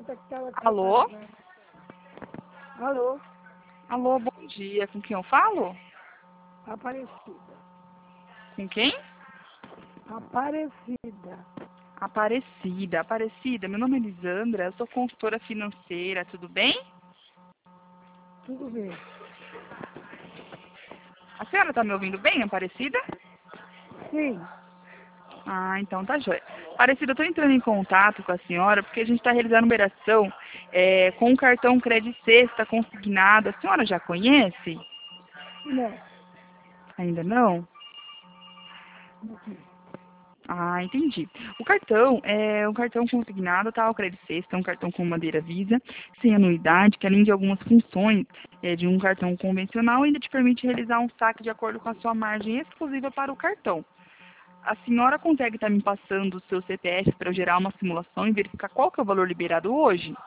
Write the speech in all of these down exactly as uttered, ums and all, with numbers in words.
outra que estava Alô? trabalhando. Alô? Alô, bom dia. Com quem eu falo? Aparecida. Com quem? Aparecida. Aparecida. Aparecida, meu nome é Lisandra, eu sou consultora financeira, tudo bem? Tudo bem. A senhora está me ouvindo bem, Aparecida? Sim. Ah, então tá joia. Aparecida, eu estou entrando em contato com a senhora porque a gente está realizando uma operação é, com o cartão Credit Sexta consignado. A senhora já conhece? Não. Ainda não? Ah, entendi. O cartão é um cartão consignado, tá? O Credit Sexta é um cartão com madeira Visa, sem anuidade, que além de algumas funções é, de um cartão convencional, ainda te permite realizar um saque de acordo com a sua margem exclusiva para o cartão. A senhora consegue estar me passando o seu C P F para eu gerar uma simulação e verificar qual que é o valor liberado hoje?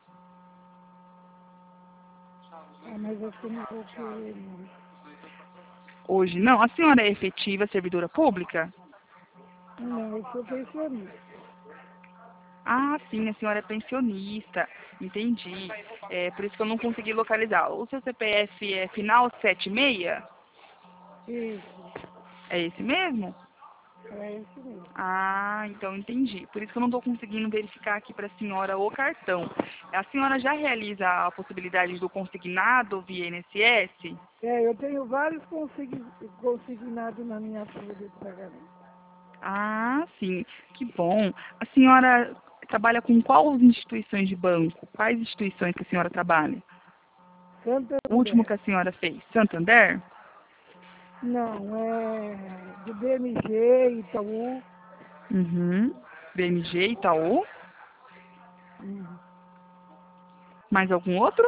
Ah, mas acho que eu não vou querer, não. Hoje não? A senhora é efetiva servidora pública? Não, eu sou pensionista. Ah, sim, a senhora é pensionista. Entendi. É por isso que eu não consegui localizar. O seu C P F é final setenta e seis? Isso. É esse mesmo? É isso mesmo. Ah, então entendi. Por isso que eu não estou conseguindo verificar aqui para a senhora o cartão. A senhora já realiza a possibilidade do consignado via I N S S? É, eu tenho vários consign... consignados na minha folha de pagamento. Ah, sim. Que bom. A senhora trabalha com quais instituições de banco? Quais instituições que a senhora trabalha? O último que Santander. a senhora fez? Santander? Não, é do B M G, Itaú. Uhum. B M G, Itaú? Hum. Mais algum outro?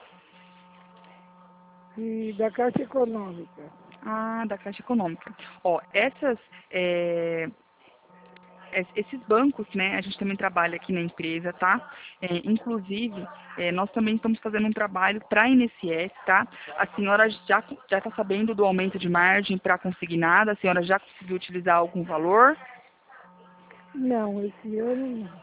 E da Caixa Econômica. Ah, da Caixa Econômica. Ó, essas, é, es- esses bancos, né, a gente também trabalha aqui na empresa, tá? É, inclusive, é, nós também estamos fazendo um trabalho para a I N S S, tá? A senhora já já está sabendo do aumento de margem para consignada? A senhora já conseguiu utilizar algum valor? Não, esse ano não.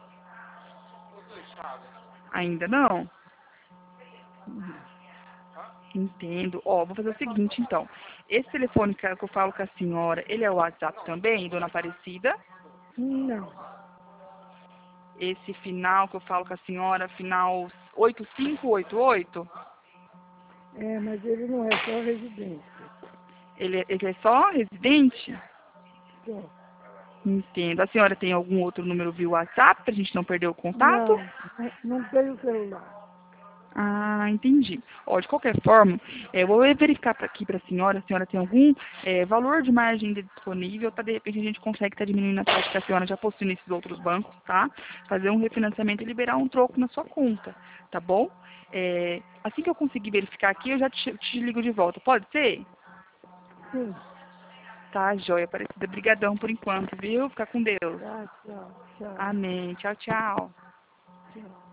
Ainda não? Uhum. Entendo. Ó, vou fazer o seguinte, então. Esse telefone que que eu falo com a senhora, ele é o WhatsApp também, dona Aparecida? Não. Esse final que eu falo com a senhora, final oito cinco oito oito, É, mas ele não é só residência. ele, é- ele é só residente? Só. Entendo. A senhora tem algum outro número via WhatsApp para a gente não perder o contato? Não, não não tenho celular. Ah, entendi. Ó, de qualquer forma, eh, eu vou verificar pra- aqui para a senhora, a senhora tem algum eh, valor de margem ainda disponível, para de repente a gente consegue estar diminuindo a taxa que a senhora já possui nesses outros bancos, tá? Fazer um refinanciamento e liberar um troco na sua conta, tá bom? Eh, assim que eu conseguir verificar aqui, eu já te, te ligo de volta, pode ser? Sim. Tá, joia, parecida. Brigadão por enquanto, viu? Fica com Deus. Tá, tchau, tchau, Amém. Tchau, tchau. tchau.